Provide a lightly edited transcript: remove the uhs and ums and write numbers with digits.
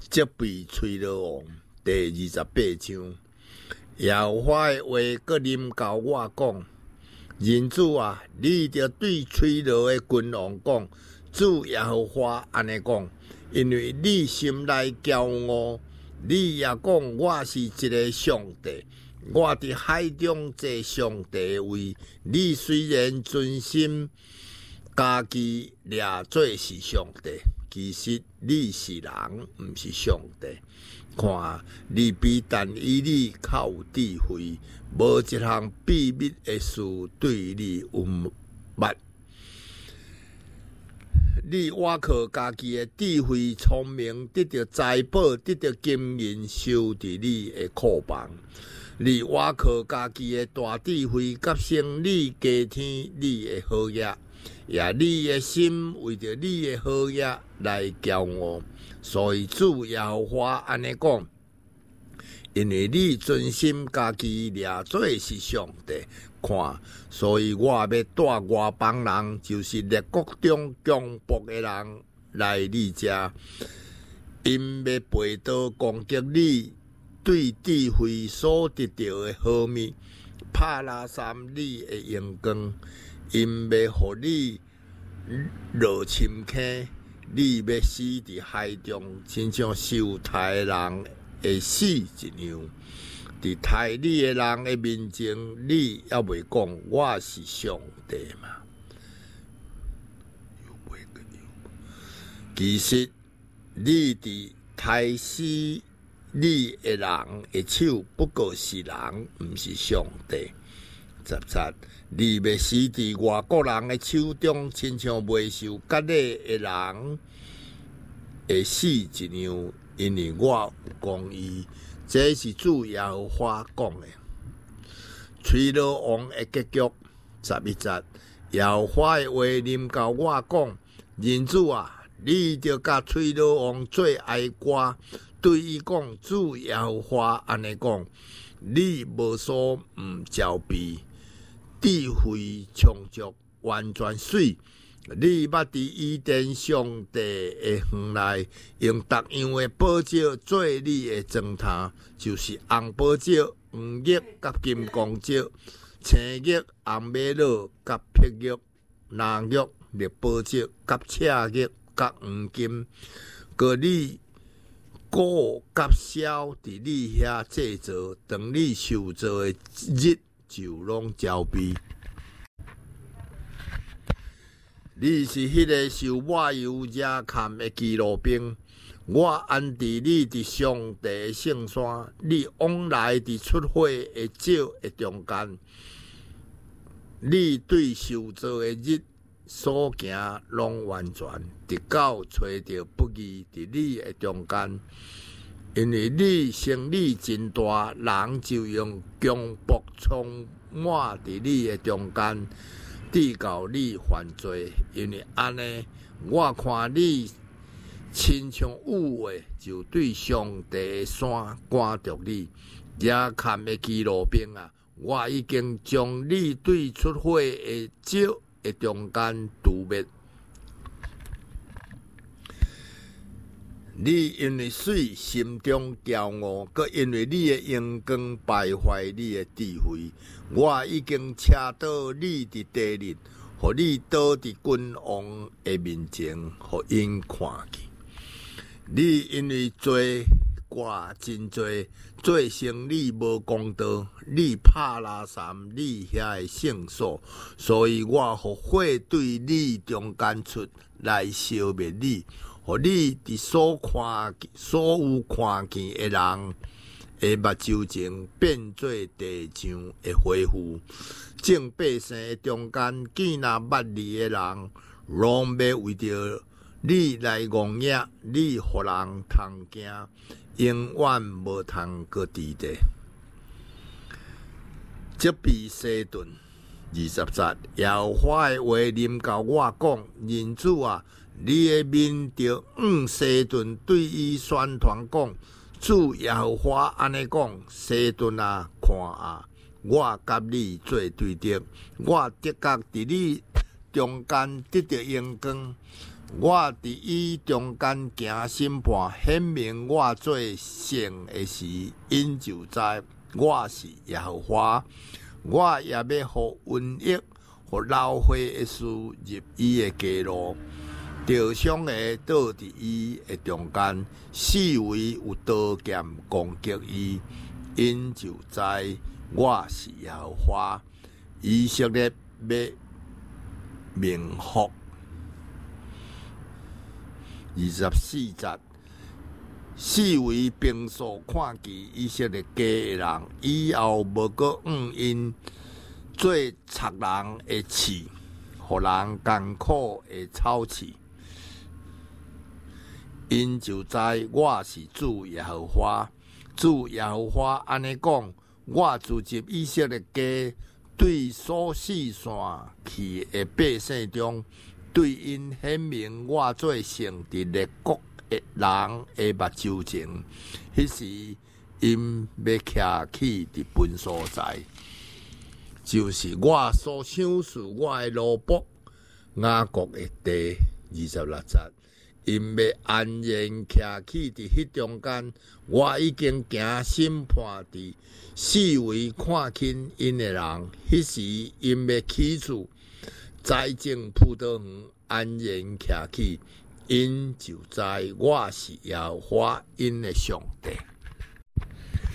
即被吹落王第28章，耶和华的话搁临到我讲：人子啊，你着对吹落的君王讲，主耶和华安尼讲，因为你心内骄傲，你也讲我是一个上帝，我伫海中坐上帝位。你虽然存心家己掠做是上帝，其实你是人，毋是上帝。看，你比但以你较有智慧，无一项秘密的事对你有密。你倚靠家己的智慧聪明，得到财宝，得到金银，收伫你的库房。你倚靠家己的大智慧，甲胜利加添你的好业，也你的心为着你的好业来骄傲。所以主耶和华安尼讲，因为你存心家己掠做是上帝，看，所以我要带外邦人，就是列国中强暴的人来你遮，因要背刀攻击你对智慧所得到的好物，拍拉三你的阳光，因要互你落深坑。你要死伫海中，亲像受害人会死一样。伫害你的人的面前，你也袂讲我是上帝嘛？其实你伫害死你的人的手，不过是人，毋是上帝。17，你要死伫外国人的手中，亲像未受割礼的人会死一样，因为我有公义。这是主耶和华讲的。吹落王的结局，11节，耶和华的话临到我讲：人子啊，你着甲吹落王做哀歌，对伊讲：主耶和华安尼讲，你无所毋招备。智慧充足，完全水。你捌伫伊甸上帝的园内，用逐样的宝石做你的装坛，就是红宝石、黄玉甲金光石、青玉、红玛瑙甲碧玉、蓝玉、绿宝石甲赤玉甲黄金，个你鼓甲箫伫你遐制作，当你受造的日就拢招备。你是迄个受抹油惹砍的基路兵，我安置你伫上帝的圣山，你往来伫出火的石的中间。你对受造的日所行拢完全，直到找到不义伫你的中间。因为你生理真大，人就用强暴充满伫你的中间，直到你犯罪。因为安尼，我看你亲像有话，就对上帝的山赶着你。惹砍的基路兵啊，我已经将你对出火的石的中间除灭。你因为水心中骄傲，搁因为你的阳光败坏你的智慧，我已经车倒你伫地日，互你倒伫君王的面前，互因看见。你因为做我真多，做成你无公道，你拍拉散你遐的圣所，所以我互火对你中间出来消灭你。互你伫所有看见的人的目睭前变做地上的火湖，正百姓的中间见那捌你的人，拢要为着你来戇野，你互人通惊，永远无通搁伫地。这比西顿20节，耶和华的话临到我讲：人子啊，你的面着西顿对伊宣传讲：主耶和华安尼讲，西顿啊，看啊，我甲你做对敌，我的确伫你中间得到阳光， 我伫伊中间行审判，显明我做圣的时，因就知我是耶和华。我也要互瘟疫、互老花的事入伊的街路，受伤的倒伫伊的中间，四围有刀剑攻击伊，因就知我是耶和华。以色列要明福。24节，四围兵数看见以色列家的人，以后无搁因做贼人的刺，互人艰苦的草刺。因就知我是主耶和华。主耶和华安尼讲：我召集以色列家，对所四散去的百姓中，对因显明我做圣伫列国的人的目睭前。迄时，因要徛起伫本所在，就是我所赏赐我的奴仆雅各的地。26节，因要安然徛起伫迄中间。我已经行审判伫四围看见因的人。迄时，因要起厝栽种葡萄园，安然徛起，因就知我是耶和华因的上帝。